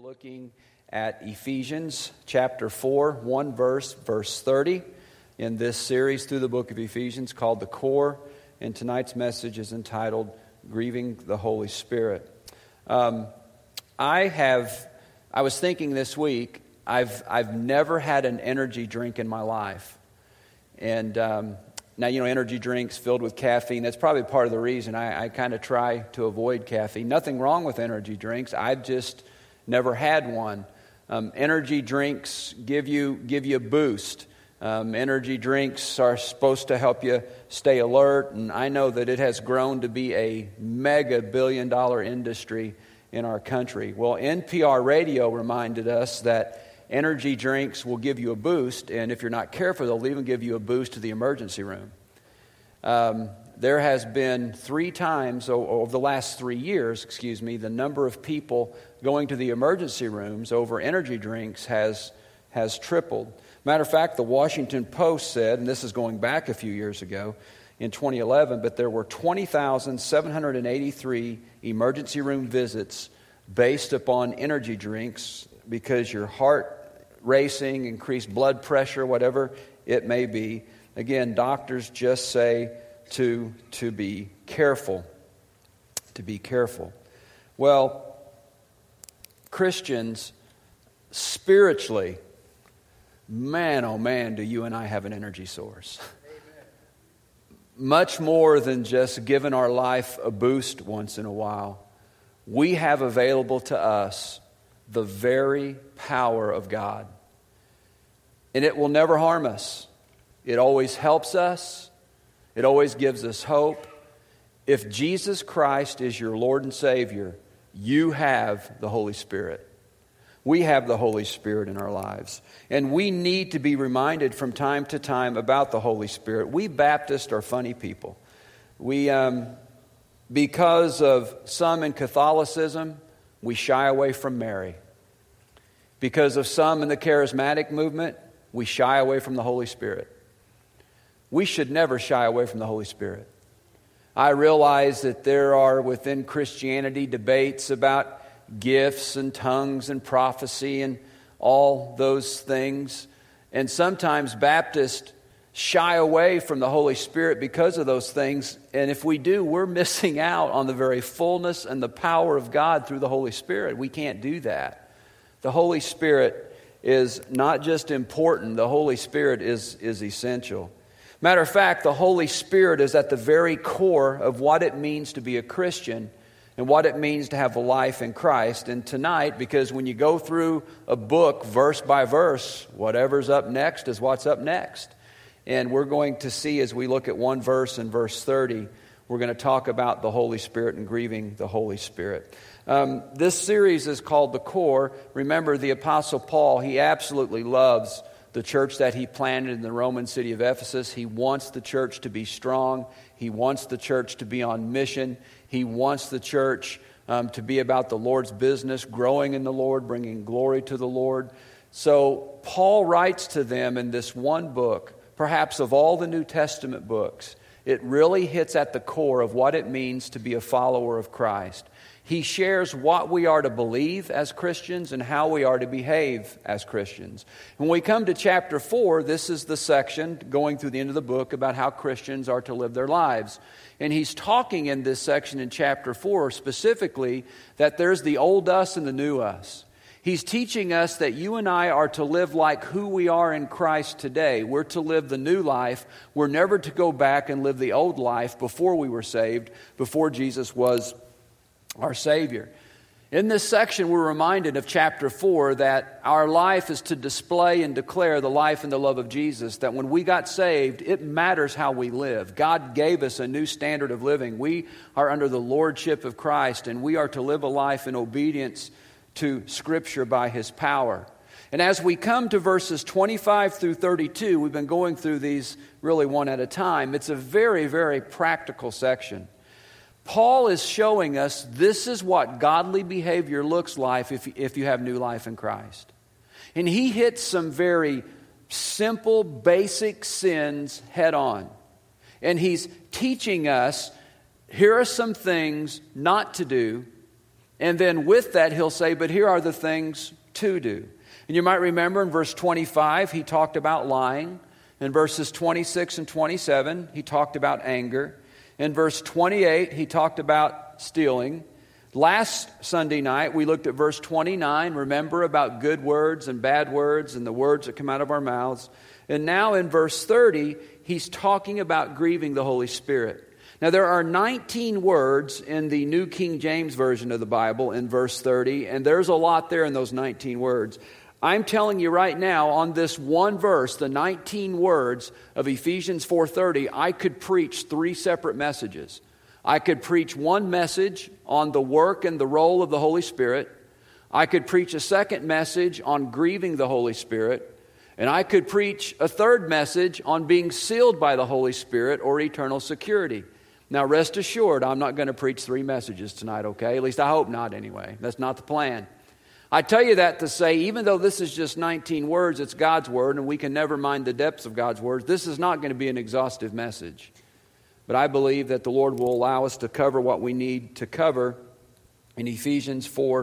looking at Ephesians chapter 4, one verse, verse 30, in this series through the book of Ephesians called The Core, and tonight's message is entitled Grieving the Holy Spirit. I was thinking this week, I've never had an energy drink in my life. And now, energy drinks filled with caffeine, that's probably part of the reason I kind of try to avoid caffeine. Nothing wrong with energy drinks. I've just never had one. Energy drinks give you a boost. Energy drinks are supposed to help you stay alert, and I know that it has grown to be a mega billion-dollar industry in our country. Well, NPR radio reminded us that energy drinks will give you a boost, and if you're not careful, they'll even give you a boost to the emergency room. There has been 3 times over the last 3 years, the number of people going to the emergency rooms over energy drinks has tripled. Matter of fact, the Washington Post said, and this is going back a few years ago, in 2011, but there were 20,783 emergency room visits based upon energy drinks because your heart racing, increased blood pressure, whatever it may be. Again, doctors just say to be careful. To be careful. Well, Christians, spiritually, man, oh man, do you and I have an energy source. Amen. Much more than just giving our life a boost once in a while. We have available to us the very power of God. And it will never harm us. It always helps us. It always gives us hope. If Jesus Christ is your Lord and Savior, you have the Holy Spirit. We have the Holy Spirit in our lives. And we need to be reminded from time to time about the Holy Spirit. We Baptists are funny people. Because of some in Catholicism, we shy away from Mary. Because of some in the charismatic movement, we shy away from the Holy Spirit. We should never shy away from the Holy Spirit. I realize that there are within Christianity debates about gifts and tongues and prophecy and all those things. And sometimes Baptists shy away from the Holy Spirit because of those things. And if we do, we're missing out on the very fullness and the power of God through the Holy Spirit. We can't do that. The Holy Spirit is not just important, the Holy Spirit is essential. Matter of fact, the Holy Spirit is at the very core of what it means to be a Christian and what it means to have a life in Christ. And tonight, because when you go through a book verse by verse, whatever's up next is what's up next. And we're going to see as we look at one verse in verse 30, we're going to talk about the Holy Spirit and grieving the Holy Spirit. This series is called The Core. Remember, the Apostle Paul, he absolutely loves the church that he planted in the Roman city of Ephesus. He wants the church to be strong. He wants the church to be on mission. He wants the church to be about the Lord's business, growing in the Lord, bringing glory to the Lord. So Paul writes to them in this one book, perhaps of all the New Testament books, it really hits at the core of what it means to be a follower of Christ. He shares what we are to believe as Christians and how we are to behave as Christians. When we come to chapter 4, this is the section going through the end of the book about how Christians are to live their lives. And he's talking in this section in chapter 4 specifically that there's the old us and the new us. He's teaching us that you and I are to live like who we are in Christ today. We're to live the new life. We're never to go back and live the old life before we were saved, before Jesus was our Savior. In this section, we're reminded of chapter 4 that our life is to display and declare the life and the love of Jesus, that when we got saved, it matters how we live. God gave us a new standard of living. We are under the lordship of Christ, and we are to live a life in obedience to Scripture by His power. And as we come to verses 25 through 32, we've been going through these really one at a time. It's a very, very practical section. Paul is showing us this is what godly behavior looks like if you have new life in Christ. And he hits some very simple, basic sins head on. And he's teaching us, here are some things not to do And then with that, he'll say, but here are the things to do. And you might remember in verse 25, he talked about lying. In verses 26 and 27, he talked about anger. In verse 28, he talked about stealing. Last Sunday night, we looked at verse 29, remember, about good words and bad words and the words that come out of our mouths. And now in verse 30, he's talking about grieving the Holy Spirit. Now, there are 19 words in the New King James Version of the Bible in verse 30, and there's a lot there in those 19 words. I'm telling you right now, on this one verse, the 19 words of Ephesians 4:30, I could preach 3 separate messages. I could preach one message on the work and the role of the Holy Spirit. I could preach a second message on grieving the Holy Spirit. And I could preach a third message on being sealed by the Holy Spirit or eternal security. Now, rest assured, I'm not going to preach 3 messages tonight, okay? At least I hope not anyway. That's not the plan. I tell you that to say, even though this is just 19 words, it's God's Word, and we can never mind the depths of God's words, this is not going to be an exhaustive message. But I believe that the Lord will allow us to cover what we need to cover in Ephesians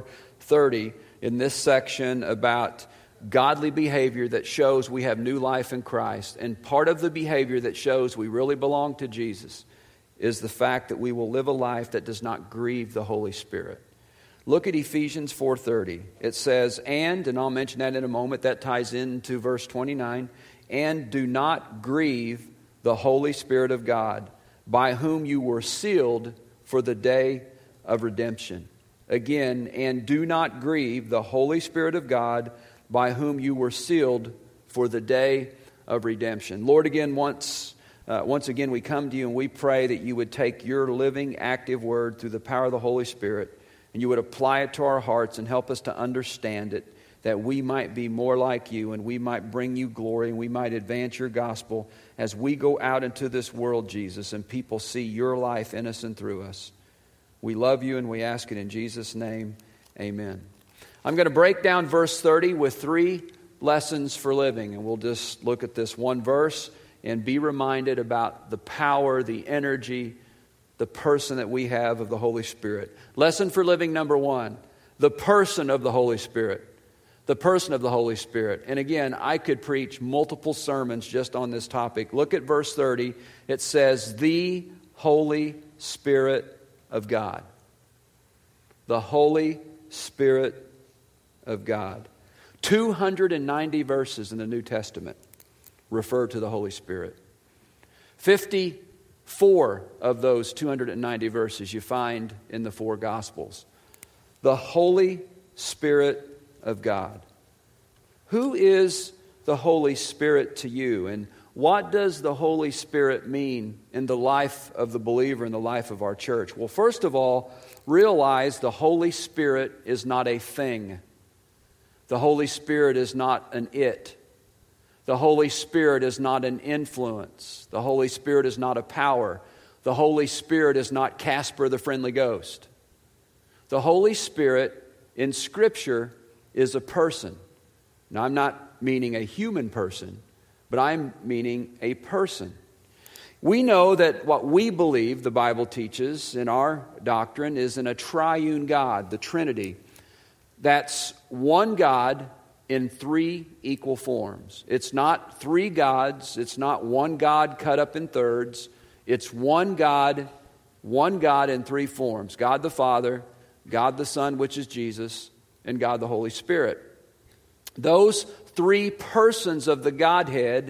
4:30 in this section about godly behavior that shows we have new life in Christ. And part of the behavior that shows we really belong to Jesus is the fact that we will live a life that does not grieve the Holy Spirit. Look at Ephesians 4:30. It says, and I'll mention that in a moment, that ties into verse 29, and do not grieve the Holy Spirit of God, by whom you were sealed for the day of redemption. Again, and do not grieve the Holy Spirit of God, by whom you were sealed for the day of redemption. Lord, again, once again, we come to you and we pray that you would take your living, active word through the power of the Holy Spirit, and you would apply it to our hearts and help us to understand it, that we might be more like you and we might bring you glory and we might advance your gospel as we go out into this world, Jesus, and people see your life in us and through us. We love you and we ask it in Jesus' name. Amen. I'm going to break down verse 30 with 3 lessons for living, and we'll just look at this one verse and be reminded about the power, the energy, the person that we have of the Holy Spirit. Lesson for living number 1, the person of the Holy Spirit. The person of the Holy Spirit. And again, I could preach multiple sermons just on this topic. Look at verse 30. It says, the Holy Spirit of God. The Holy Spirit of God. 290 verses in the New Testament refer to the Holy Spirit. 54 of those 290 verses you find in the 4 Gospels. The Holy Spirit of God. Who is the Holy Spirit to you? And what does the Holy Spirit mean in the life of the believer, in the life of our church? Well, first of all, realize the Holy Spirit is not a thing. The Holy Spirit is not an it. The Holy Spirit is not an influence. The Holy Spirit is not a power. The Holy Spirit is not Casper the Friendly Ghost. The Holy Spirit in Scripture is a person. Now, I'm not meaning a human person, but I'm meaning a person. We know that what we believe the Bible teaches in our doctrine is in a triune God, the Trinity. That's one God in 3 equal forms. It's not 3 gods. It's not one God cut up in thirds. It's one God in 3 forms. God the Father, God the Son, which is Jesus, and God the Holy Spirit. Those 3 persons of the Godhead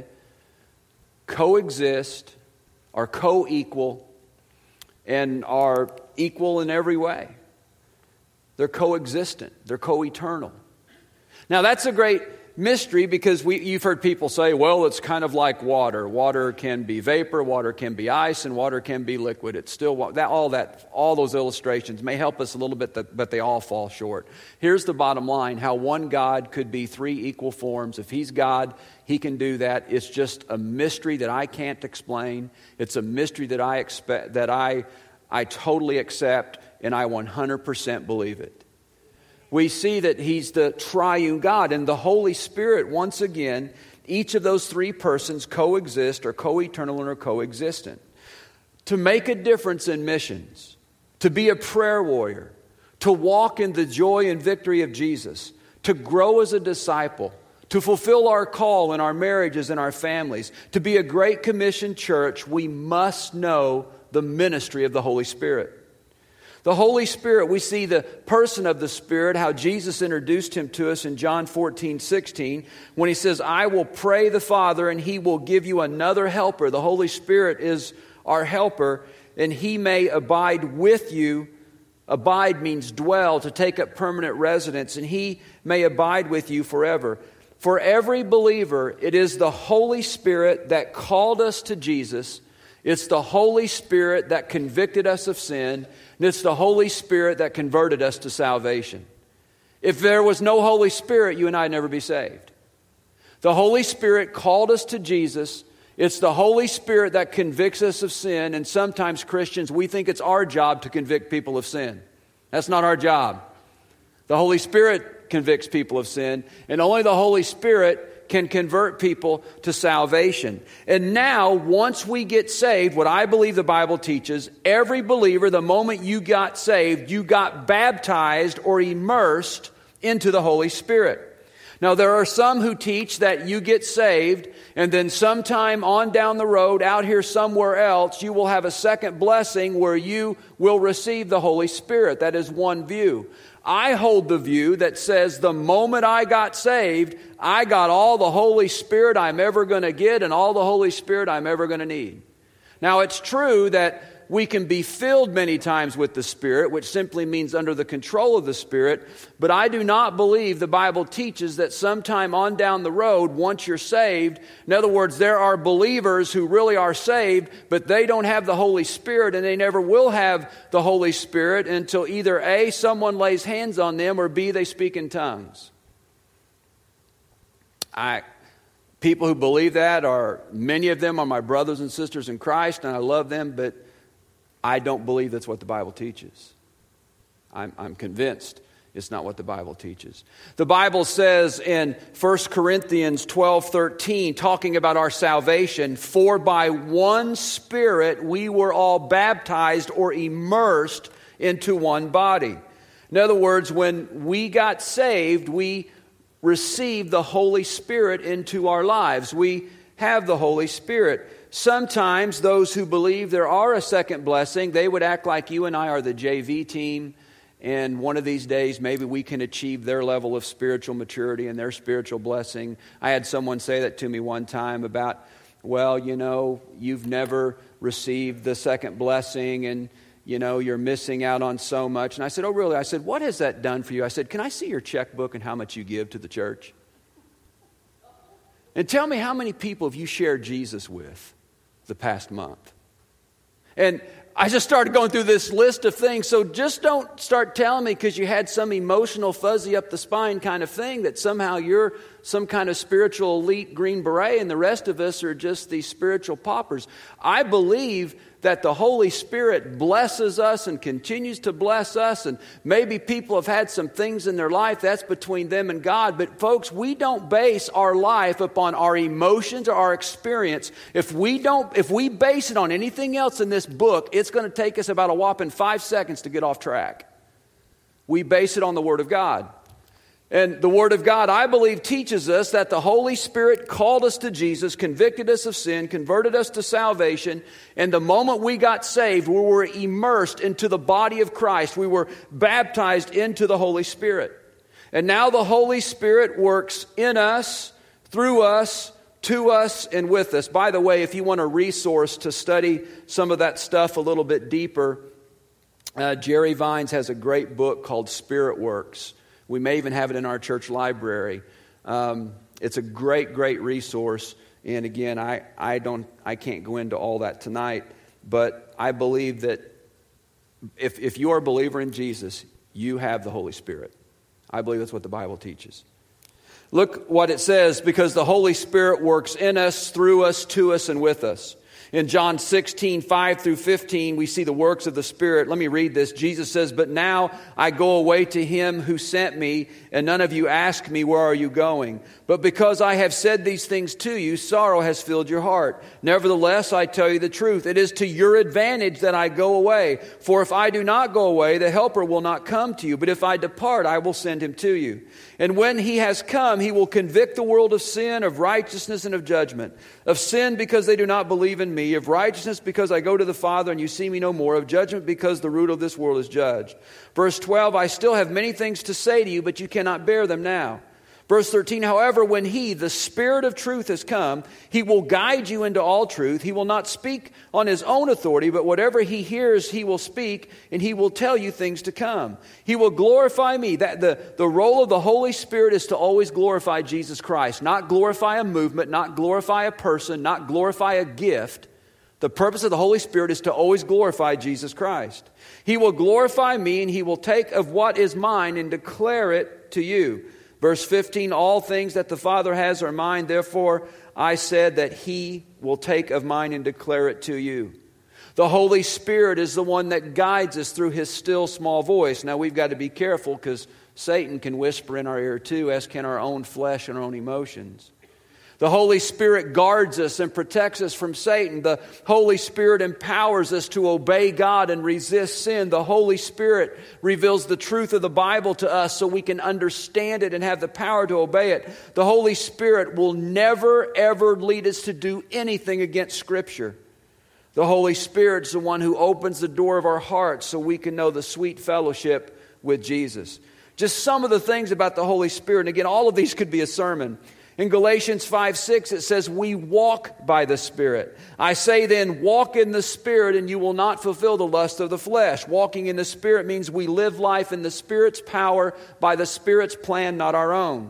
coexist, are co-equal, and are equal in every way. They're coexistent. They're co-eternal. Now, that's a great mystery because you've heard people say, well, it's kind of like water. Water can be vapor, water can be ice, and water can be liquid. It's still all those illustrations may help us a little bit, but they all fall short. Here's the bottom line: how one God could be 3 equal forms. If He's God, He can do that. It's just a mystery that I can't explain. It's a mystery that I totally accept, and I 100% believe it. We see that He's the triune God, and the Holy Spirit, once again, each of those 3 persons coexist, or co-eternal, and are coexistent. To make a difference in missions, to be a prayer warrior, to walk in the joy and victory of Jesus, to grow as a disciple, to fulfill our call in our marriages and our families, to be a Great Commission church, we must know the ministry of the Holy Spirit. The Holy Spirit, we see the person of the Spirit, how Jesus introduced him to us in John 14:16, when he says, I will pray the Father and he will give you another helper. The Holy Spirit is our helper, and he may abide with you. Abide means dwell, to take up permanent residence, and he may abide with you forever. For every believer, it is the Holy Spirit that called us to Jesus. It's the Holy Spirit that convicted us of sin. And it's the Holy Spirit that converted us to salvation. If there was no Holy Spirit, you and I would never be saved. The Holy Spirit called us to Jesus. It's the Holy Spirit that convicts us of sin. And sometimes Christians, we think it's our job to convict people of sin. That's not our job. The Holy Spirit convicts people of sin. And only the Holy Spirit can convert people to salvation. And now, once we get saved, what I believe the Bible teaches, every believer, the moment you got saved, you got baptized or immersed into the Holy Spirit. Now, there are some who teach that you get saved, and then sometime on down the road, out here somewhere else, you will have a second blessing where you will receive the Holy Spirit. That is one view. I hold the view that says the moment I got saved, I got all the Holy Spirit I'm ever going to get and all the Holy Spirit I'm ever going to need. Now, it's true that we can be filled many times with the Spirit, which simply means under the control of the Spirit. But I do not believe the Bible teaches that sometime on down the road, once you're saved, in other words, there are believers who really are saved, but they don't have the Holy Spirit, and they never will have the Holy Spirit until either A, someone lays hands on them, or B, they speak in tongues. People who believe that many of them are my brothers and sisters in Christ, and I love them, but I don't believe that's what the Bible teaches. I'm convinced it's not what the Bible teaches. The Bible says in 1 Corinthians 12:13, talking about our salvation, for by one Spirit we were all baptized or immersed into one body. In other words, when we got saved, we received the Holy Spirit into our lives. We have the Holy Spirit. Sometimes those who believe there are a second blessing, they would act like you and I are the JV team, and one of these days maybe we can achieve their level of spiritual maturity and their spiritual blessing. I had someone say that to me one time about, well, you've never received the second blessing and, you're missing out on so much. And I said, oh, really? I said, what has that done for you? I said, can I see your checkbook and how much you give to the church? And tell me how many people have you shared Jesus with the past month? And I just started going through this list of things. So just don't start telling me because you had some emotional fuzzy up the spine kind of thing that somehow you're some kind of spiritual elite Green Beret and the rest of us are just these spiritual paupers. I believe that the Holy Spirit blesses us and continues to bless us. And maybe people have had some things in their life that's between them and God. But folks, we don't base our life upon our emotions or our experience. If we base it on anything else in this book, it's going to take us about a whopping 5 seconds to get off track. We base it on the Word of God. And the Word of God, I believe, teaches us that the Holy Spirit called us to Jesus, convicted us of sin, converted us to salvation. And the moment we got saved, we were immersed into the body of Christ. We were baptized into the Holy Spirit. And now the Holy Spirit works in us, through us, to us, and with us. By the way, if you want a resource to study some of that stuff a little bit deeper, Jerry Vines has a great book called Spirit Works. We may even have it in our church library. It's a great, great resource. And again, I can't go into all that tonight. But I believe that if you are a believer in Jesus, you have the Holy Spirit. I believe that's what the Bible teaches. Look what it says, because the Holy Spirit works in us, through us, to us, and with us. In John 16, 5 through 15, we see the works of the Spirit. Let me read this. Jesus says, "But now I go away to him who sent me, and none of you ask me, 'Where are you going?' But because I have said these things to you, sorrow has filled your heart. Nevertheless, I tell you the truth. It is to your advantage that I go away. For if I do not go away, the Helper will not come to you. But if I depart, I will send him to you. And when he has come, he will convict the world of sin, of righteousness, and of judgment. Of sin, because they do not believe in me. Of righteousness, because I go to the Father and you see me no more. Of judgment, because the root of this world is judged." Verse 12, "I still have many things to say to you, but you cannot bear them now." Verse 13, "However, when he, the Spirit of truth, has come, he will guide you into all truth. He will not speak on his own authority, but whatever he hears, he will speak, and he will tell you things to come. He will glorify me." That the role of the Holy Spirit is to always glorify Jesus Christ, not glorify a movement, not glorify a person, not glorify a gift. The purpose of the Holy Spirit is to always glorify Jesus Christ. "He will glorify me, and he will take of what is mine and declare it to you." Verse 15, "All things that the Father has are mine. Therefore I said that he will take of mine and declare it to you." The Holy Spirit is the one that guides us through his still small voice. Now we've got to be careful because Satan can whisper in our ear too, as can our own flesh and our own emotions. The Holy Spirit guards us and protects us from Satan. The Holy Spirit empowers us to obey God and resist sin. The Holy Spirit reveals the truth of the Bible to us so we can understand it and have the power to obey it. The Holy Spirit will never, ever lead us to do anything against Scripture. The Holy Spirit is the one who opens the door of our hearts so we can know the sweet fellowship with Jesus. Just some of the things about the Holy Spirit. And again, all of these could be a sermon. In Galatians 5:6, it says, "We walk by the Spirit. I say then, walk in the Spirit, and you will not fulfill the lust of the flesh." Walking in the Spirit means we live life in the Spirit's power by the Spirit's plan, not our own.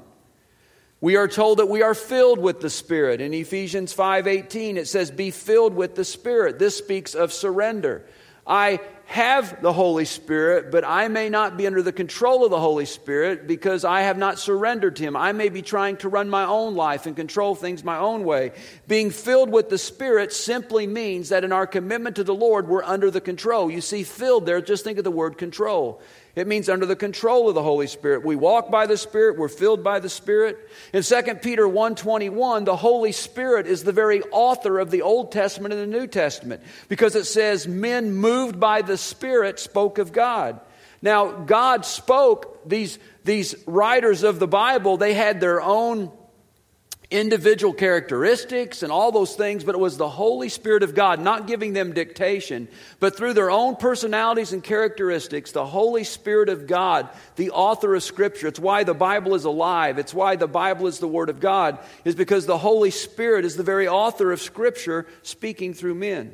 We are told that we are filled with the Spirit. In Ephesians 5:18, it says, "Be filled with the Spirit." This speaks of surrender. I have the Holy Spirit, but I may not be under the control of the Holy Spirit because I have not surrendered to him. I may be trying to run my own life and control things my own way. Being filled with the Spirit simply means that in our commitment to the Lord, we're under the control. You see filled there, just think of the word control. It means under the control of the Holy Spirit. We walk by the Spirit. We're filled by the Spirit. In 2 Peter 1:21, the Holy Spirit is the very author of the Old Testament and the New Testament because it says, "Men moved by the Spirit spoke of God." Now, God spoke, these writers of the Bible, they had their own individual characteristics and all those things, but it was the Holy Spirit of God not giving them dictation, but through their own personalities and characteristics, the Holy Spirit of God, the author of Scripture. It's why the Bible is alive. It's why the Bible is the Word of God, is because the Holy Spirit is the very author of Scripture speaking through men.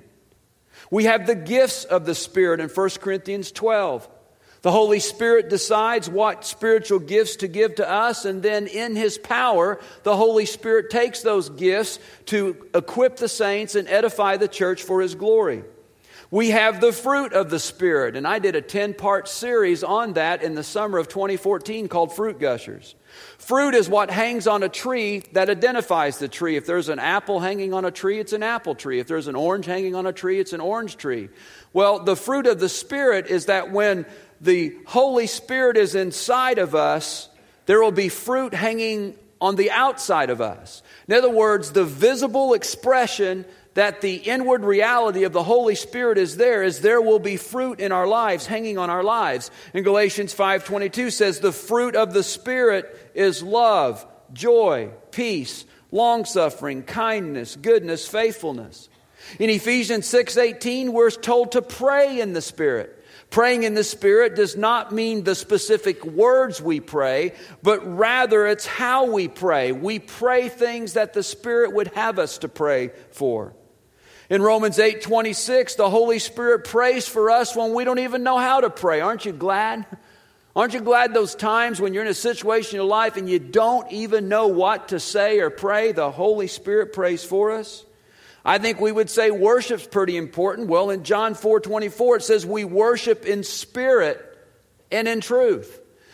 We have the gifts of the Spirit in 1 Corinthians 12. The Holy Spirit decides what spiritual gifts to give to us, and then in His power, the Holy Spirit takes those gifts to equip the saints and edify the church for His glory. We have the fruit of the Spirit, and I did a 10-part series on that in the summer of 2014 called Fruit Gushers. Fruit is what hangs on a tree that identifies the tree. If there's an apple hanging on a tree, it's an apple tree. If there's an orange hanging on a tree, it's an orange tree. Well, the fruit of the Spirit is that when the Holy Spirit is inside of us, there will be fruit hanging on the outside of us. In other words, the visible expression that the inward reality of the Holy Spirit is there will be fruit in our lives, hanging on our lives. In Galatians 5:22 says, "The fruit of the Spirit is love, joy, peace, long-suffering, kindness, goodness, faithfulness." In Ephesians 6:18, we're told to pray in the Spirit. Praying in the Spirit does not mean the specific words we pray, but rather it's how we pray. We pray things that the Spirit would have us to pray for. In Romans 8:26, the Holy Spirit prays for us when we don't even know how to pray. Aren't you glad? Aren't you glad those times when you're in a situation in your life and you don't even know what to say or pray, the Holy Spirit prays for us? I think we would say worship's pretty important. Well, in John 4:24, it says we worship in spirit and in truth.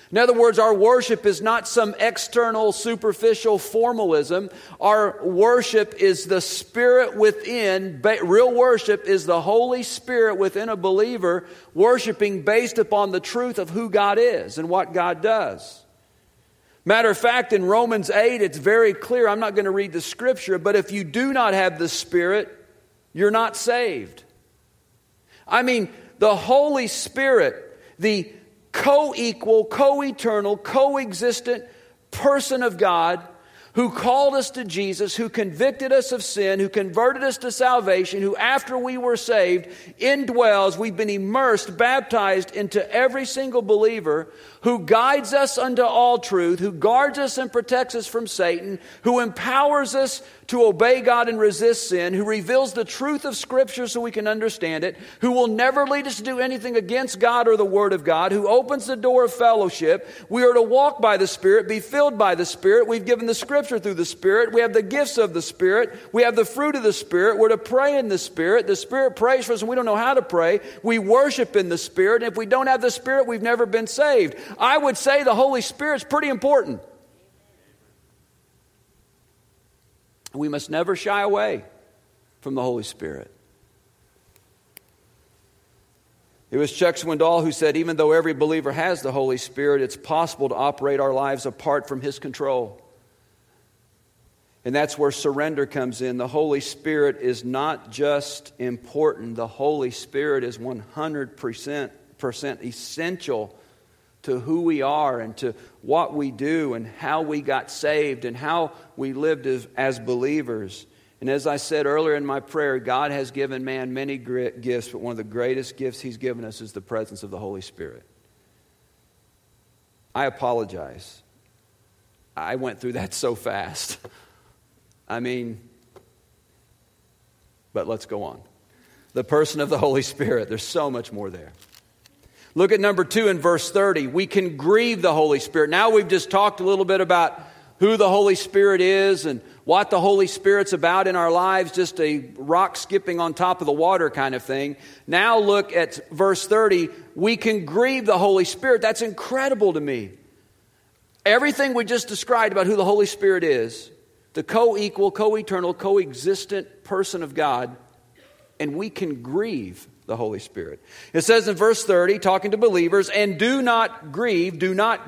In other words, our worship is not some external, superficial formalism. Our worship is the Spirit within. Real worship is the Holy Spirit within a believer worshiping based upon the truth of who God is and what God does. Matter of fact, in Romans 8, it's very clear. I'm not going to read the scripture, but if you do not have the Spirit, you're not saved. I mean, the Holy Spirit, the co-equal, co-eternal, co-existent person of God who called us to Jesus, who convicted us of sin, who converted us to salvation, who after we were saved indwells, we've been immersed, baptized into every single believer, who guides us unto all truth, who guards us and protects us from Satan, who empowers us to obey God and resist sin, who reveals the truth of Scripture so we can understand it, who will never lead us to do anything against God or the Word of God, who opens the door of fellowship. We are to walk by the Spirit, be filled by the Spirit. We've given the Scripture through the Spirit. We have the gifts of the Spirit. We have the fruit of the Spirit. We're to pray in the Spirit. The Spirit prays for us and we don't know how to pray. We worship in the Spirit. And if we don't have the Spirit, we've never been saved. I would say the Holy Spirit's pretty important. We must never shy away from the Holy Spirit. It was Chuck Swindoll who said, even though every believer has the Holy Spirit, it's possible to operate our lives apart from His control. And that's where surrender comes in. The Holy Spirit is not just important. The Holy Spirit is 100% essential to who we are and to what we do and how we got saved and how we lived as believers. And as I said earlier in my prayer, God has given man many gifts, but one of the greatest gifts He's given us is the presence of the Holy Spirit. I apologize. I went through that so fast. I mean, but let's go on. The person of the Holy Spirit, there's so much more there. Look at number 2 in verse 30. We can grieve the Holy Spirit. Now we've just talked a little bit about who the Holy Spirit is and what the Holy Spirit's about in our lives, just a rock skipping on top of the water kind of thing. Now look at verse 30. We can grieve the Holy Spirit. That's incredible to me. Everything we just described about who the Holy Spirit is, the co-equal, co-eternal, co-existent person of God, and we can grieve the Holy Spirit. It says in verse 30, talking to believers, and do not grieve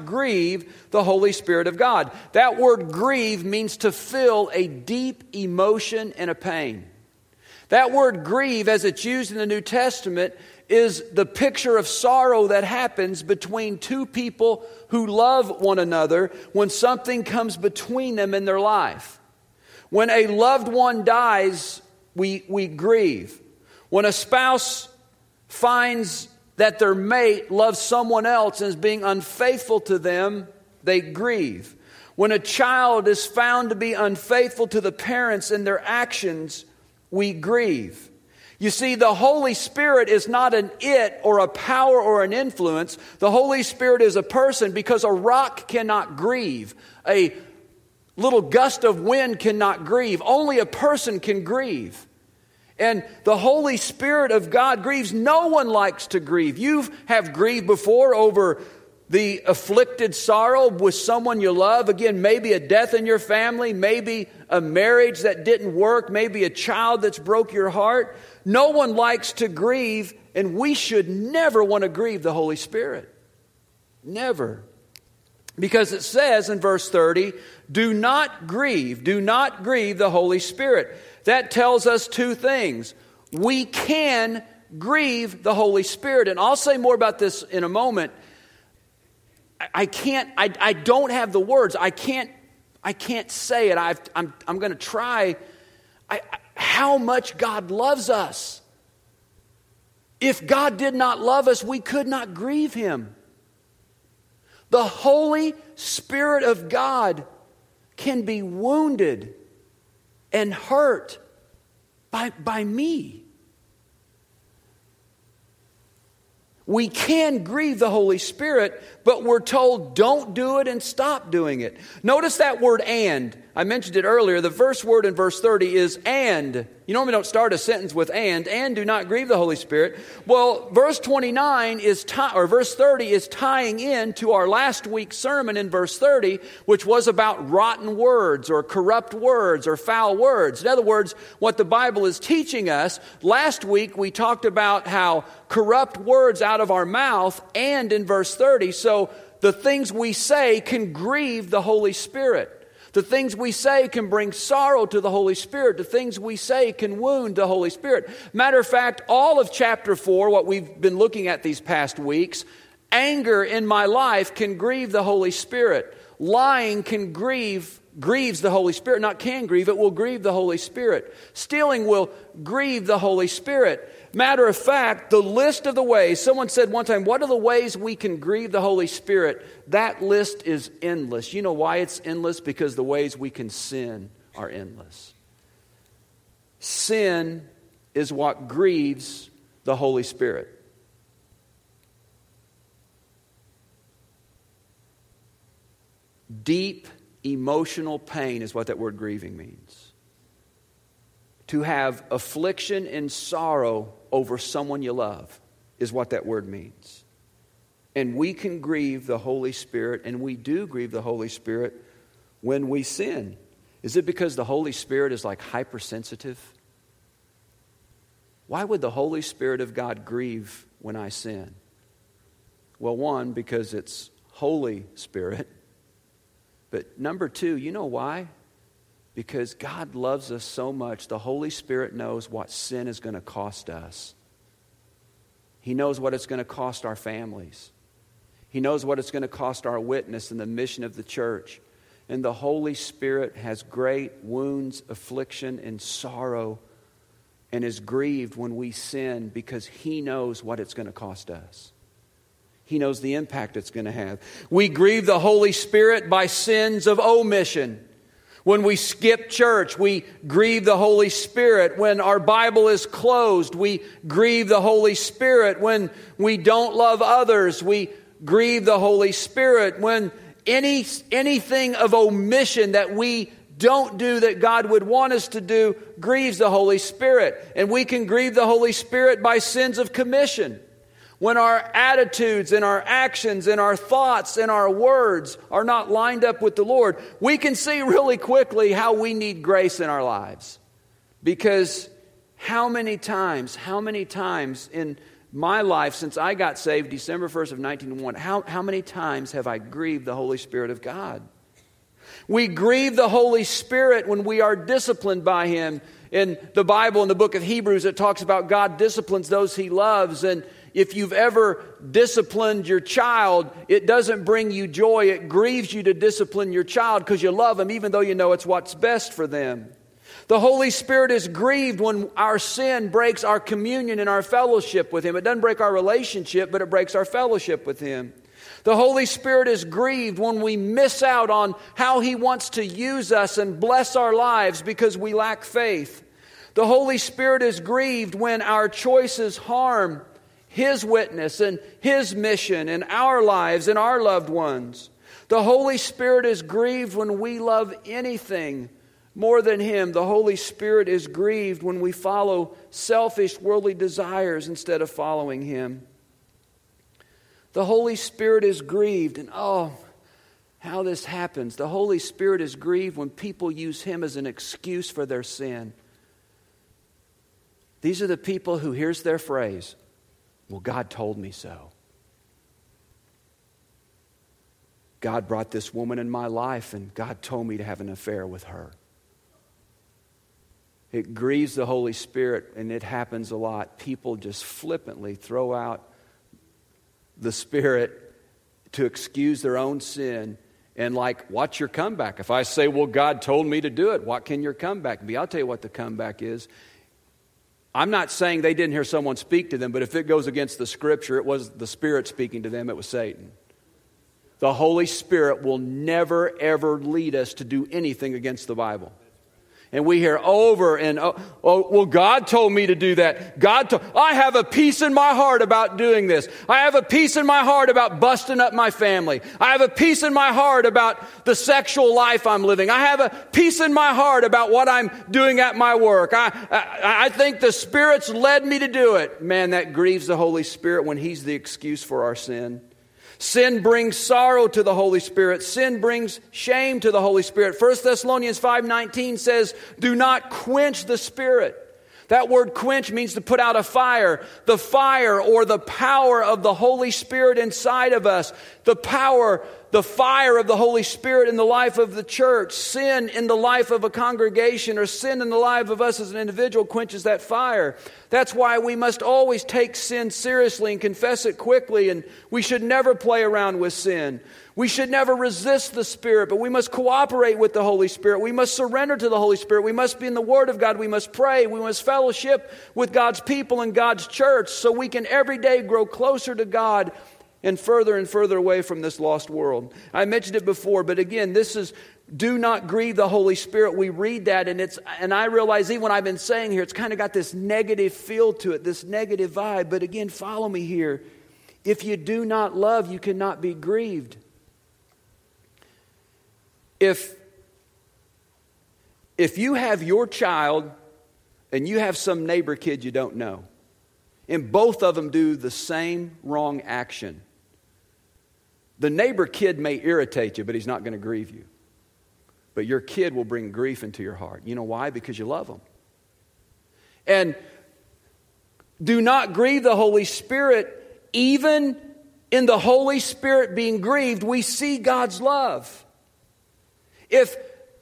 the Holy Spirit of God. That word grieve means to feel a deep emotion and a pain. That word grieve, as it's used in the New Testament, is the picture of sorrow that happens between two people who love one another when something comes between them in their life. When a loved one dies, we grieve. When a spouse finds that their mate loves someone else and is being unfaithful to them, they grieve. When a child is found to be unfaithful to the parents in their actions, we grieve. You see, the Holy Spirit is not an it or a power or an influence. The Holy Spirit is a person, because a rock cannot grieve. A little gust of wind cannot grieve. Only a person can grieve. And the Holy Spirit of God grieves. No one likes to grieve. You have grieved before over the afflicted sorrow with someone you love. Again, maybe a death in your family, maybe a marriage that didn't work, maybe a child that's broke your heart. No one likes to grieve, and we should never want to grieve the Holy Spirit. Never. Because it says in verse 30, do not grieve the Holy Spirit. That tells us two things. We can grieve the Holy Spirit. And I'll say more about this in a moment. I don't have the words. I can't say it. I'm going to try. How much God loves us. If God did not love us, we could not grieve Him. The Holy Spirit of God can be wounded and hurt by me. We can grieve the Holy Spirit, but we're told don't do it and stop doing it. Notice that word and. I mentioned it earlier. The first word in verse 30 is and. You normally don't start a sentence with and do not grieve the Holy Spirit. Well, verse 29 verse 30 is tying in to our last week's sermon in verse 30, which was about rotten words or corrupt words or foul words. In other words, what the Bible is teaching us. Last week we talked about how corrupt words out of our mouth and in verse 30. So the things we say can grieve the Holy Spirit. The things we say can bring sorrow to the Holy Spirit. The things we say can wound the Holy Spirit. Matter of fact, all of chapter 4, what we've been looking at these past weeks, anger in my life can grieve the Holy Spirit. Lying can grieves the Holy Spirit. Not can grieve, it will grieve the Holy Spirit. Stealing will grieve the Holy Spirit. Matter of fact, the list of the ways, someone said one time, what are the ways we can grieve the Holy Spirit? That list is endless. You know why it's endless? Because the ways we can sin are endless. Sin is what grieves the Holy Spirit. Deep emotional pain is what that word grieving means. To have affliction and sorrow over someone you love is what that word means. And we can grieve the Holy Spirit, and we do grieve the Holy Spirit when we sin. Is it because the Holy Spirit is like hypersensitive? Why would the Holy Spirit of God grieve when I sin? Well, one, because it's Holy Spirit. But number two, you know why? Because God loves us so much, the Holy Spirit knows what sin is going to cost us. He knows what it's going to cost our families. He knows what it's going to cost our witness and the mission of the church. And the Holy Spirit has great wounds, affliction, and sorrow, and is grieved when we sin because He knows what it's going to cost us. He knows the impact it's going to have. We grieve the Holy Spirit by sins of omission. When we skip church, we grieve the Holy Spirit. When our Bible is closed, we grieve the Holy Spirit. When we don't love others, we grieve the Holy Spirit. When anything of omission that we don't do that God would want us to do grieves the Holy Spirit. And we can grieve the Holy Spirit by sins of commission. When our attitudes and our actions and our thoughts and our words are not lined up with the Lord, we can see really quickly how we need grace in our lives. Because how many times in my life since I got saved December 1st of 1901, how many times have I grieved the Holy Spirit of God? We grieve the Holy Spirit when we are disciplined by Him. In the Bible, in the book of Hebrews, it talks about God disciplines those He loves. And if you've ever disciplined your child, it doesn't bring you joy. It grieves you to discipline your child because you love them, even though you know it's what's best for them. The Holy Spirit is grieved when our sin breaks our communion and our fellowship with Him. It doesn't break our relationship, but it breaks our fellowship with Him. The Holy Spirit is grieved when we miss out on how He wants to use us and bless our lives because we lack faith. The Holy Spirit is grieved when our choices harm His witness and His mission in our lives and our loved ones. The Holy Spirit is grieved when we love anything more than Him. The Holy Spirit is grieved when we follow selfish worldly desires instead of following Him. The Holy Spirit is grieved, and how this happens. The Holy Spirit is grieved when people use Him as an excuse for their sin. These are the people who, here's their phrase, well, God told me so. God brought this woman in my life, and God told me to have an affair with her. It grieves the Holy Spirit, and it happens a lot. People just flippantly throw out the Spirit to excuse their own sin. And what's your comeback? If I say, well, God told me to do it, what can your comeback be? I'll tell you what the comeback is. I'm not saying they didn't hear someone speak to them, but if it goes against the Scripture, it was the Spirit speaking to them, it was Satan. The Holy Spirit will never, ever lead us to do anything against the Bible. And we hear over and, well, God told me to do that. I have a peace in my heart about doing this. I have a peace in my heart about busting up my family. I have a peace in my heart about the sexual life I'm living. I have a peace in my heart about what I'm doing at my work. I think the Spirit's led me to do it. Man, that grieves the Holy Spirit when He's the excuse for our sin. Sin brings sorrow to the Holy Spirit. Sin brings shame to the Holy Spirit. 1 Thessalonians 5:19 says, do not quench the Spirit. That word quench means to put out a fire. The fire or the power of the Holy Spirit inside of us. The fire of the Holy Spirit in the life of the church. Sin in the life of a congregation or sin in the life of us as an individual quenches that fire. That's why we must always take sin seriously and confess it quickly, and we should never play around with sin. We should never resist the Spirit, but we must cooperate with the Holy Spirit. We must surrender to the Holy Spirit. We must be in the Word of God. We must pray. We must fellowship with God's people and God's church so we can every day grow closer to God and further away from this lost world. I mentioned it before, but again, this is do not grieve the Holy Spirit. We read that and I realize even what I've been saying here, it's kind of got this negative feel to it, this negative vibe. But again, follow me here. If you do not love, you cannot be grieved. If you have your child and you have some neighbor kid you don't know, and both of them do the same wrong action, the neighbor kid may irritate you, but he's not going to grieve you. But your kid will bring grief into your heart. You know why? Because you love them. And do not grieve the Holy Spirit. Even in the Holy Spirit being grieved, we see God's love. If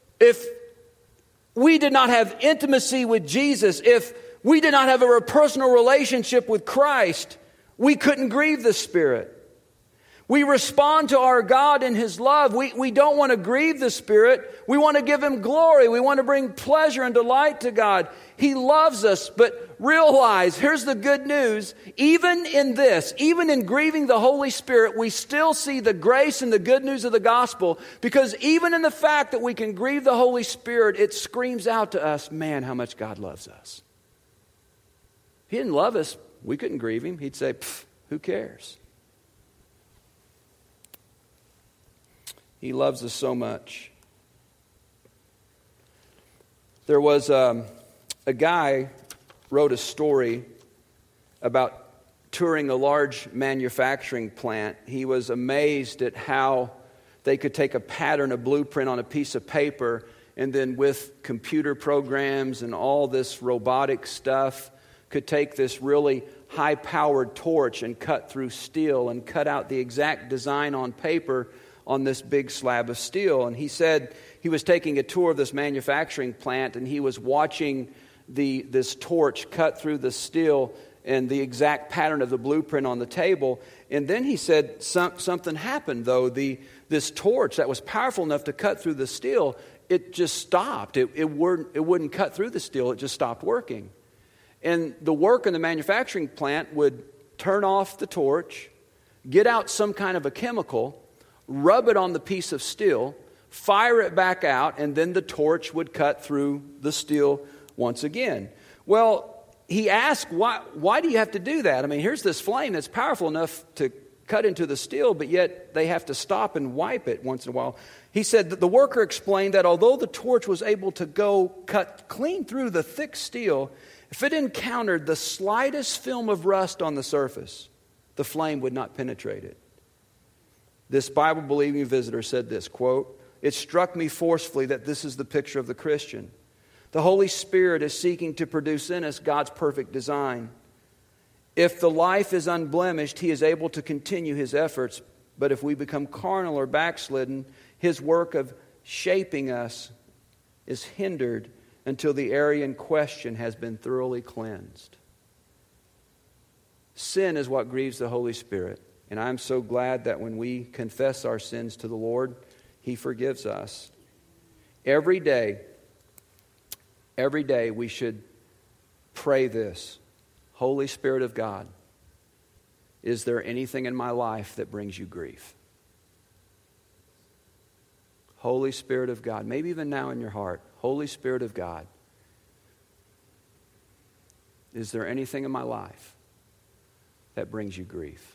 we did not have intimacy with Jesus, if we did not have a personal relationship with Christ, we couldn't grieve the Spirit. We respond to our God in His love. We don't want to grieve the Spirit. We want to give Him glory. We want to bring pleasure and delight to God. He loves us, but realize, here's the good news. Even in this, even in grieving the Holy Spirit, we still see the grace and the good news of the gospel, because even in the fact that we can grieve the Holy Spirit, it screams out to us, man, how much God loves us. If He didn't love us, we couldn't grieve Him. He'd say, who cares? He loves us so much. There was a guy wrote a story about touring a large manufacturing plant. He was amazed at how they could take a pattern, a blueprint on a piece of paper, and then with computer programs and all this robotic stuff, could take this really high-powered torch and cut through steel and cut out the exact design on paper on this big slab of steel. And he said he was taking a tour of this manufacturing plant, and he was watching this torch cut through the steel and the exact pattern of the blueprint on the table. And then he said something happened, though. This torch that was powerful enough to cut through the steel, it just stopped. It wouldn't cut through the steel. It just stopped working. And the worker in the manufacturing plant would turn off the torch, get out some kind of a chemical, rub it on the piece of steel, fire it back out, and then the torch would cut through the steel once again. Well, he asked, why do you have to do that? I mean, here's this flame that's powerful enough to cut into the steel, but yet they have to stop and wipe it once in a while. He said that the worker explained that although the torch was able to go cut clean through the thick steel, if it encountered the slightest film of rust on the surface, the flame would not penetrate it. This Bible-believing visitor said this, quote, "It struck me forcefully that this is the picture of the Christian. The Holy Spirit is seeking to produce in us God's perfect design. If the life is unblemished, He is able to continue His efforts. But if we become carnal or backslidden, His work of shaping us is hindered until the area in question has been thoroughly cleansed." Sin is what grieves the Holy Spirit. And I'm so glad that when we confess our sins to the Lord, He forgives us. Every day we should pray this: Holy Spirit of God, is there anything in my life that brings you grief? Holy Spirit of God, maybe even now in your heart, Holy Spirit of God, is there anything in my life that brings you grief?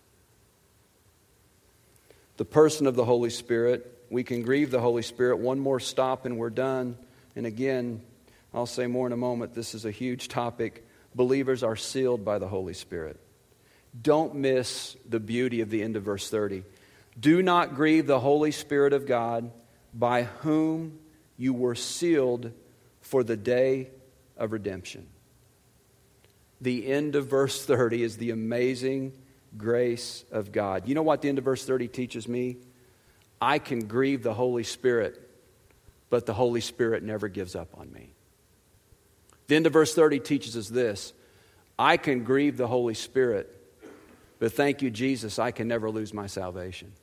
The person of the Holy Spirit, we can grieve the Holy Spirit. One more stop and we're done. And again, I'll say more in a moment. This is a huge topic. Believers are sealed by the Holy Spirit. Don't miss the beauty of the end of verse 30. Do not grieve the Holy Spirit of God, by whom you were sealed for the day of redemption. The end of verse 30 is the amazing grace of God. You know what the end of verse 30 teaches me? I can grieve the Holy Spirit, but the Holy Spirit never gives up on me. The end of verse 30 teaches us this. I can grieve the Holy Spirit, but thank you, Jesus, I can never lose my salvation.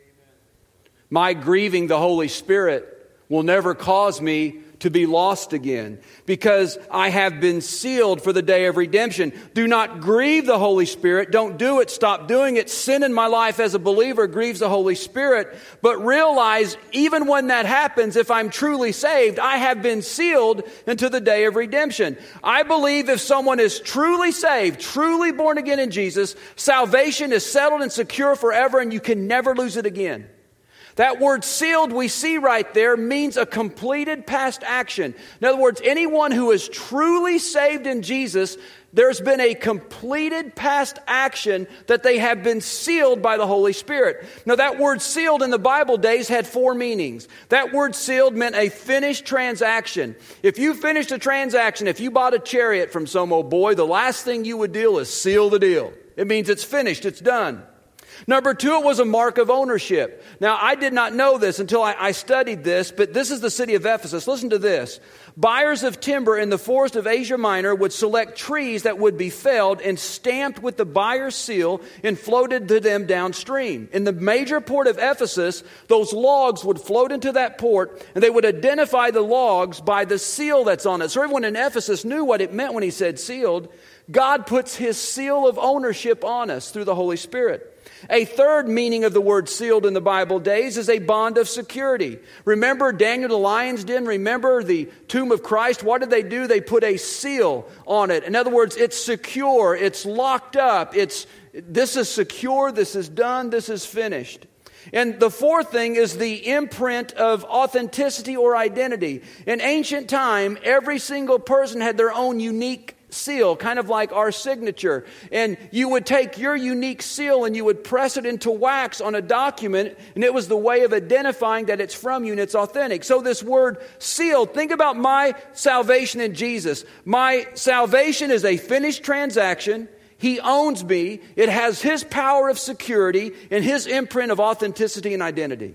My grieving the Holy Spirit will never cause me to be lost again, because I have been sealed for the day of redemption. Do not grieve the Holy Spirit. Don't do it. Stop doing it. Sin in my life as a believer grieves the Holy Spirit. But realize, even when that happens, if I'm truly saved, I have been sealed into the day of redemption. I believe if someone is truly saved, truly born again in Jesus, salvation is settled and secure forever, and you can never lose it again. That word sealed we see right there means a completed past action. In other words, anyone who is truly saved in Jesus, there's been a completed past action that they have been sealed by the Holy Spirit. Now that word sealed in the Bible days had 4 meanings. That word sealed meant a finished transaction. If you finished a transaction, if you bought a chariot from some old boy, the last thing you would do is seal the deal. It means it's finished, it's done. Number 2, it was a mark of ownership. Now, I did not know this until I studied this, but this is the city of Ephesus. Listen to this. Buyers of timber in the forest of Asia Minor would select trees that would be felled and stamped with the buyer's seal and floated to them downstream. In the major port of Ephesus, those logs would float into that port, and they would identify the logs by the seal that's on it. So everyone in Ephesus knew what it meant when he said sealed. God puts His seal of ownership on us through the Holy Spirit. A third meaning of the word sealed in the Bible days is a bond of security. Remember Daniel the lion's den? Remember the tomb of Christ? What did they do? They put a seal on it. In other words, it's secure. It's locked up. This is secure. This is done. This is finished. And the fourth thing is the imprint of authenticity or identity. In ancient time, every single person had their own unique seal, kind of like our signature. And you would take your unique seal and you would press it into wax on a document, and it was the way of identifying that it's from you and it's authentic. So this word sealed, think about my salvation in Jesus. My salvation is a finished transaction. He owns me. It has His power of security and His imprint of authenticity and identity.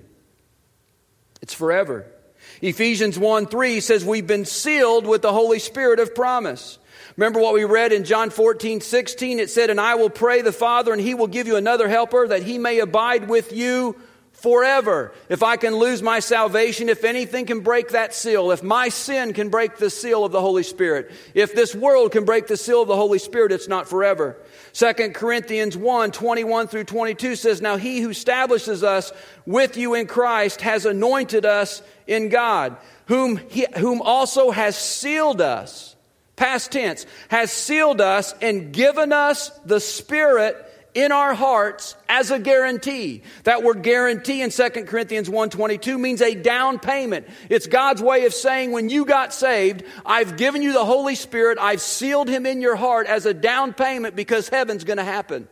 It's forever. Ephesians 1:3 says we've been sealed with the Holy Spirit of promise. Remember what we read in John 14:16? It said, and I will pray the Father, and He will give you another helper, that He may abide with you forever. If I can lose my salvation, if anything can break that seal, if my sin can break the seal of the Holy Spirit, if this world can break the seal of the Holy Spirit, it's not forever. 2 Corinthians 1:21 through 22 says, now He who establishes us with you in Christ has anointed us in God, whom also has sealed us. Past tense, has sealed us and given us the Spirit in our hearts as a guarantee. That word guarantee in 2 Corinthians 1:22 means a down payment. It's God's way of saying when you got saved, I've given you the Holy Spirit, I've sealed Him in your heart as a down payment because heaven's going to happen.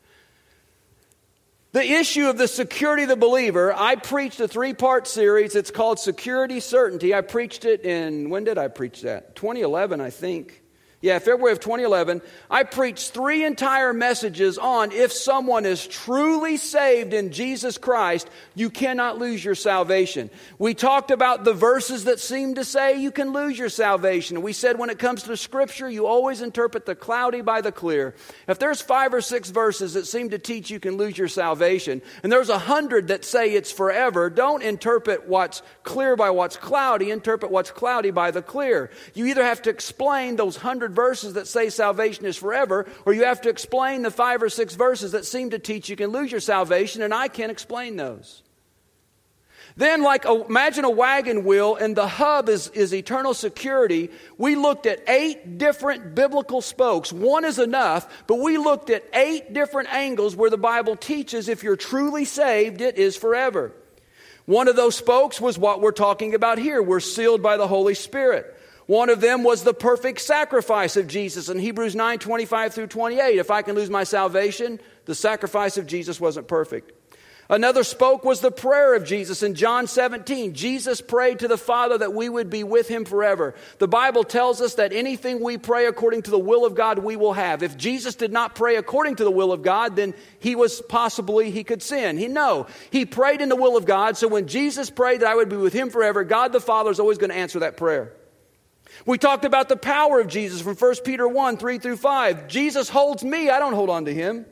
The issue of the security of the believer, I preached a 3-part series. It's called Security Certainty. I preached it when did I preach that? 2011, I think. Yeah, February of 2011, I preached 3 entire messages on if someone is truly saved in Jesus Christ, you cannot lose your salvation. We talked about the verses that seem to say you can lose your salvation. We said when it comes to Scripture, you always interpret the cloudy by the clear. If there's 5 or 6 verses that seem to teach you can lose your salvation, and there's 100 that say it's forever, don't interpret what's clear by what's cloudy, interpret what's cloudy by the clear. You either have to explain those 100 verses that say salvation is forever, or you have to explain the 5 or 6 verses that seem to teach you can lose your salvation, and I can't explain those. Then, imagine a wagon wheel, and the hub is eternal security. We looked at 8 different biblical spokes. One is enough, but we looked at 8 different angles where the Bible teaches if you're truly saved, it is forever. One of those spokes was what we're talking about here. We're sealed by the Holy Spirit. One of them was the perfect sacrifice of Jesus in Hebrews 9:25 through 28. If I can lose my salvation, the sacrifice of Jesus wasn't perfect. Another spoke was the prayer of Jesus in John 17. Jesus prayed to the Father that we would be with Him forever. The Bible tells us that anything we pray according to the will of God, we will have. If Jesus did not pray according to the will of God, then he could sin. He prayed in the will of God. So when Jesus prayed that I would be with Him forever, God the Father is always going to answer that prayer. We talked about the power of Jesus from 1 Peter 1, 3 through 5. Jesus holds me, I don't hold on to Him.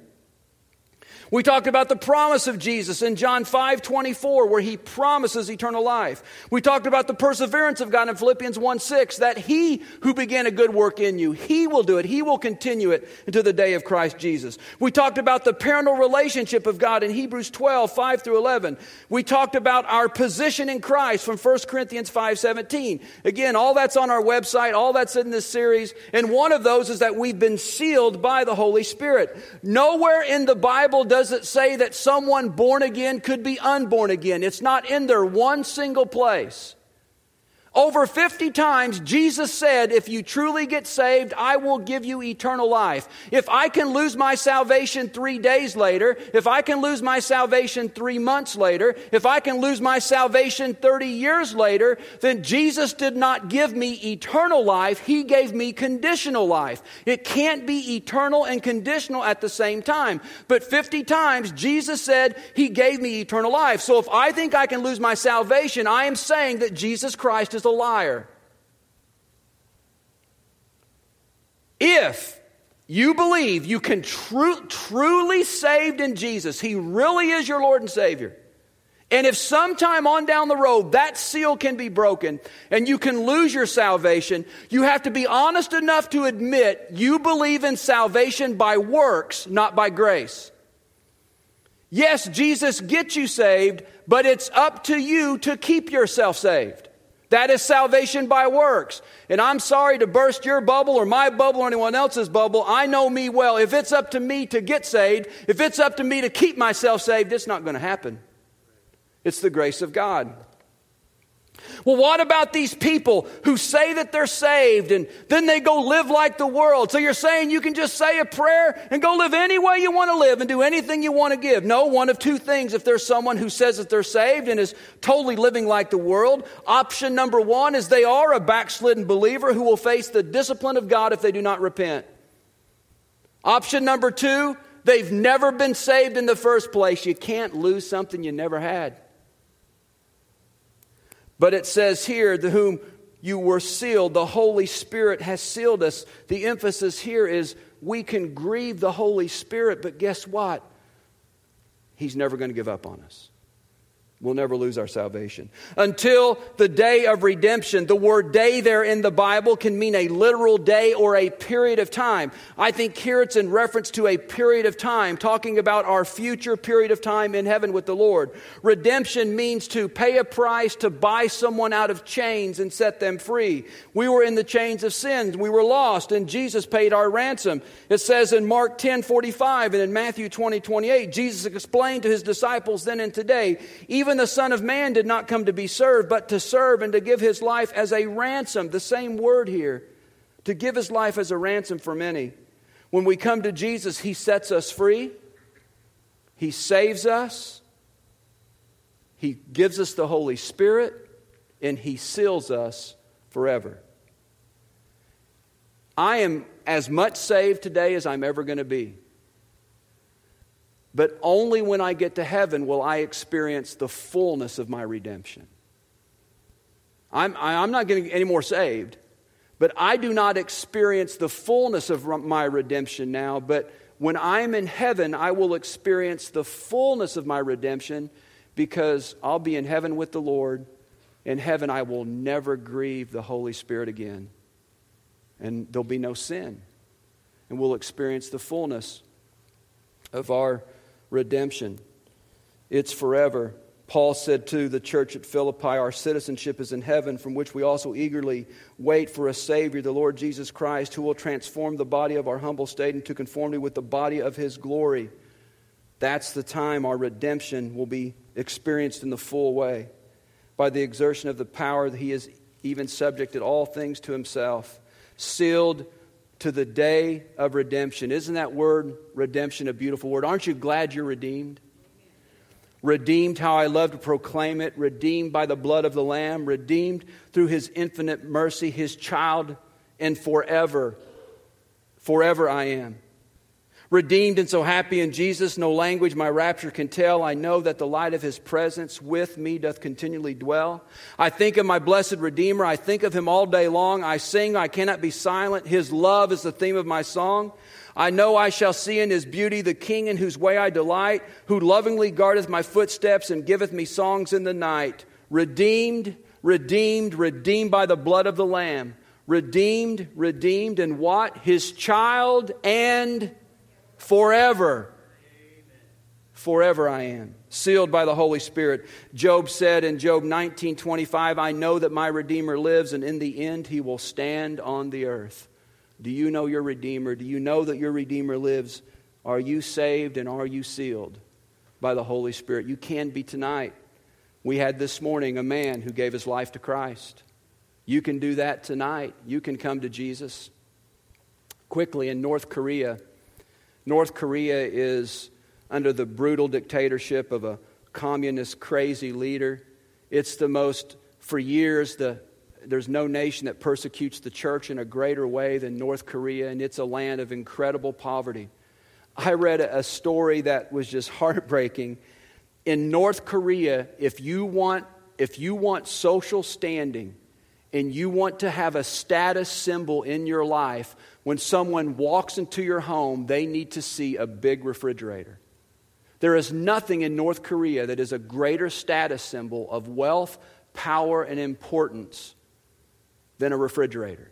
We talked about the promise of Jesus in John 5:24, where He promises eternal life. We talked about the perseverance of God in Philippians 1:6, that He who began a good work in you, He will do it. He will continue it until the day of Christ Jesus. We talked about the parental relationship of God in Hebrews 12:5 through 11. We talked about our position in Christ from 1 Corinthians 5:17. Again, all that's on our website, all that's in this series. And one of those is that we've been sealed by the Holy Spirit. Nowhere in the Bible does it say that someone born again could be unborn again. It's not in there one single place. Over 50 times, Jesus said, if you truly get saved, I will give you eternal life. If I can lose my salvation 3 days later, if I can lose my salvation 3 months later, if I can lose my salvation 30 years later, then Jesus did not give me eternal life. He gave me conditional life. It can't be eternal and conditional at the same time. But 50 times, Jesus said He gave me eternal life. So if I think I can lose my salvation, I am saying that Jesus Christ is a liar. If you believe you can truly saved in Jesus, He really is your Lord and Savior, and if sometime on down the road that seal can be broken and you can lose your salvation, you have to be honest enough to admit you believe in salvation by works, not by grace. Yes, Jesus gets you saved, but it's up to you to keep yourself saved. That is salvation by works. And I'm sorry to burst your bubble or my bubble or anyone else's bubble. I know me well. If it's up to me to get saved, if it's up to me to keep myself saved, it's not going to happen. It's the grace of God. Well, what about these people who say that they're saved and then they go live like the world? So you're saying you can just say a prayer and go live any way you want to live and do anything you want to give? No, one of two things. If there's someone who says that they're saved and is totally living like the world, option number one is they are a backslidden believer who will face the discipline of God if they do not repent. Option number two, they've never been saved in the first place. You can't lose something you never had. But it says here, to whom you were sealed, the Holy Spirit has sealed us. The emphasis here is we can grieve the Holy Spirit, but guess what? He's never going to give up on us. We'll never lose our salvation. Until the day of redemption. The word day there in the Bible can mean a literal day or a period of time. I think here it's in reference to a period of time, talking about our future period of time in heaven with the Lord. Redemption means to pay a price to buy someone out of chains and set them free. We were in the chains of sin. We were lost, and Jesus paid our ransom. It says in Mark 10:45 and in Matthew 20:28, Jesus explained to His disciples then and today, even the Son of Man did not come to be served, but to serve and to give His life as a ransom. The same word here. To give His life as a ransom for many. When we come to Jesus, He sets us free. He saves us. He gives us the Holy Spirit. And He seals us forever. I am as much saved today as I'm ever going to be. But only when I get to heaven will I experience the fullness of my redemption. I'm not getting any more saved, but I do not experience the fullness of my redemption now. But when I'm in heaven, I will experience the fullness of my redemption because I'll be in heaven with the Lord. In heaven, I will never grieve the Holy Spirit again. And there'll be no sin. And we'll experience the fullness of our redemption. It's forever. Paul said to the church at Philippi, our citizenship is in heaven, from which we also eagerly wait for a Savior, the Lord Jesus Christ, who will transform the body of our humble state into conformity with the body of His glory. That's the time our redemption will be experienced in the full way. By the exertion of the power that He has even subjected all things to Himself, sealed to the day of redemption. Isn't that word, redemption, a beautiful word? Aren't you glad you're redeemed? Redeemed, how I love to proclaim it. Redeemed by the blood of the Lamb. Redeemed through His infinite mercy, His child, and forever. Forever I am. Redeemed and so happy in Jesus, no language my rapture can tell. I know that the light of His presence with me doth continually dwell. I think of my blessed Redeemer. I think of Him all day long. I sing, I cannot be silent. His love is the theme of my song. I know I shall see in His beauty the King in whose way I delight, who lovingly guardeth my footsteps and giveth me songs in the night. Redeemed, redeemed, redeemed by the blood of the Lamb. Redeemed, redeemed, and what? His child and forever. Forever I am. Sealed by the Holy Spirit. Job said in Job 19:25, I know that my Redeemer lives, and in the end He will stand on the earth. Do you know your Redeemer? Do you know that your Redeemer lives? Are you saved and are you sealed by the Holy Spirit? You can be tonight. We had this morning a man who gave his life to Christ. You can do that tonight. You can come to Jesus. Quickly, in North Korea. North Korea is under the brutal dictatorship of a communist crazy leader. It's the most, for years, there's no nation that persecutes the church in a greater way than North Korea, and it's a land of incredible poverty. I read a story that was just heartbreaking. In North Korea, if you want social standing and you want to have a status symbol in your life, when someone walks into your home, they need to see a big refrigerator. There is nothing in North Korea that is a greater status symbol of wealth, power, and importance than a refrigerator.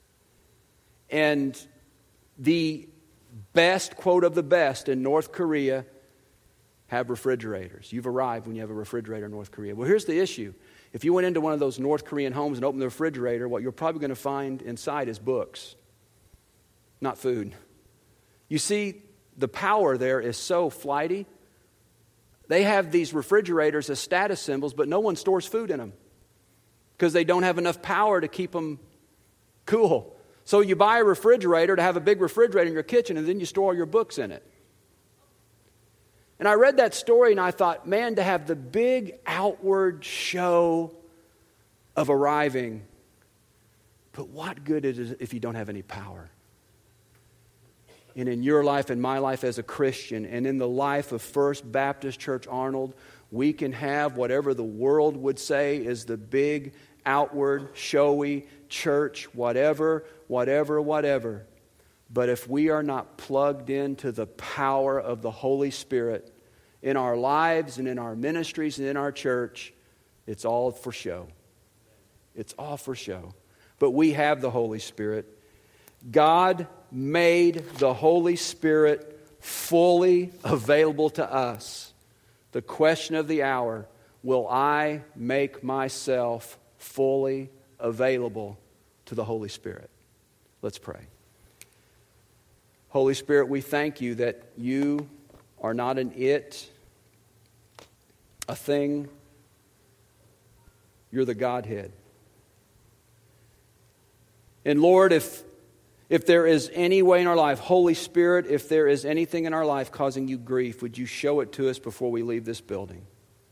And the best, quote, of the best in North Korea have refrigerators. You've arrived when you have a refrigerator in North Korea. Well, here's the issue. If you went into one of those North Korean homes and opened the refrigerator, what you're probably going to find inside is books, not food. You see, the power there is so flighty. They have these refrigerators as status symbols, but no one stores food in them because they don't have enough power to keep them cool. So you buy a refrigerator to have a big refrigerator in your kitchen, and then you store all your books in it. And I read that story and I thought, man, to have the big outward show of arriving, but what good is it if you don't have any power? And in your life and my life as a Christian, and in the life of First Baptist Church Arnold, we can have whatever the world would say is the big, outward, showy church, whatever. But if we are not plugged into the power of the Holy Spirit in our lives and in our ministries and in our church, it's all for show. It's all for show. But we have the Holy Spirit. God made the Holy Spirit fully available to us. The question of the hour, will I make myself fully available to the Holy Spirit? Let's pray. Holy Spirit, we thank you that you are not an it, a thing. You're the Godhead. And Lord, if there is any way in our life, Holy Spirit, if there is anything in our life causing you grief, would you show it to us before we leave this building?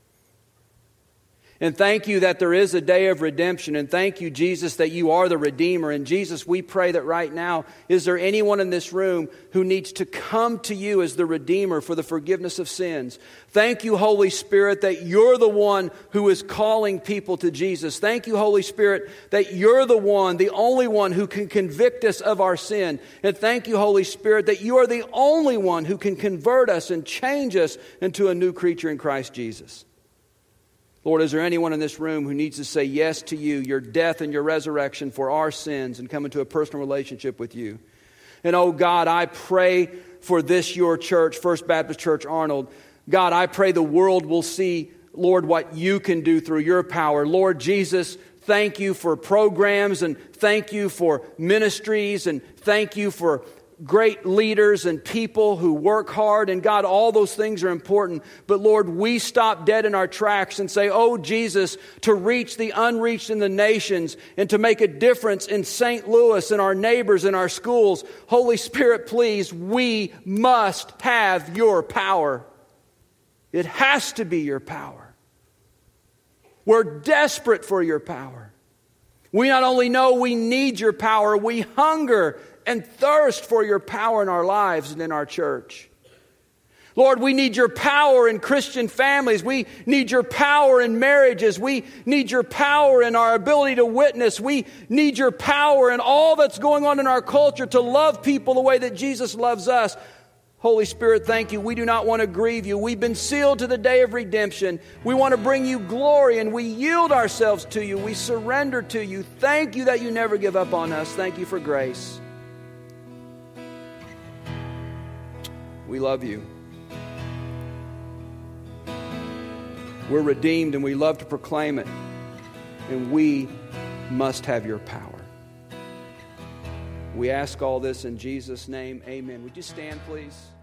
And thank you that there is a day of redemption. And thank you, Jesus, that you are the Redeemer. And Jesus, we pray that right now, is there anyone in this room who needs to come to you as the Redeemer for the forgiveness of sins? Thank you, Holy Spirit, that you're the one who is calling people to Jesus. Thank you, Holy Spirit, that you're the one, the only one who can convict us of our sin. And thank you, Holy Spirit, that you are the only one who can convert us and change us into a new creature in Christ Jesus. Lord, is there anyone in this room who needs to say yes to you, your death and your resurrection for our sins, and come into a personal relationship with you? And oh God, I pray for this, your church, First Baptist Church Arnold. God, I pray the world will see Lord, what you can do through your power. Lord Jesus, thank you for programs, and thank you for ministries, and thank you for great leaders and people who work hard. And God, all those things are important. But Lord, we stop dead in our tracks and say, oh Jesus, to reach the unreached in the nations and to make a difference in St. Louis and our neighbors and our schools. Holy Spirit, please, we must have your power. It has to be your power. We're desperate for your power. We not only know we need your power, we hunger and thirst for your power in our lives and in our church. Lord, we need your power in Christian families. We need your power in marriages. We need your power in our ability to witness. We need your power in all that's going on in our culture to love people the way that Jesus loves us. Holy Spirit, thank you. We do not want to grieve you. We've been sealed to the day of redemption. We want to bring you glory, and we yield ourselves to you. We surrender to you. Thank you that you never give up on us. Thank you for grace. We love you. We're redeemed, and we love to proclaim it. And we must have your power. We ask all this in Jesus' name. Amen. Would you stand, please?